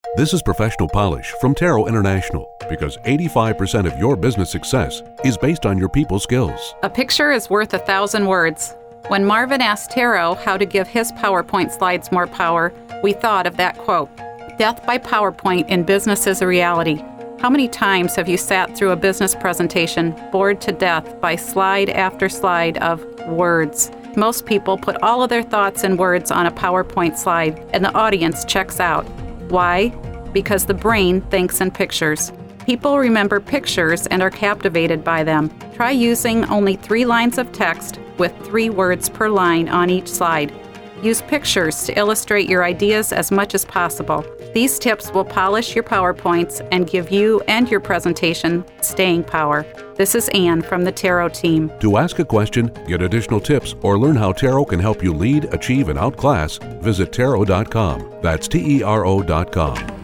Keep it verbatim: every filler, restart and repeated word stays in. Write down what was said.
This is Professional Polish from Tarot International, because eighty-five percent of your business success is based on your people skills. A picture is worth a thousand words. When Marvin asked Tarot how to give his PowerPoint slides more power, we thought of that quote. Death by PowerPoint in business is a reality. How many times have you sat through a business presentation bored to death by slide after slide of words? Most people put all of their thoughts and words on a PowerPoint slide, and the audience checks out. Why? Because the brain thinks in pictures. People remember pictures and are captivated by them. Try using only three lines of text with three words per line on each slide. Use pictures to illustrate your ideas as much as possible. These tips will polish your PowerPoints and give you and your presentation staying power. This is Anne from the Tarot team. To ask a question, get additional tips, or learn how Tarot can help you lead, achieve, and outclass, visit tarot dot com. That's T E R O dot com.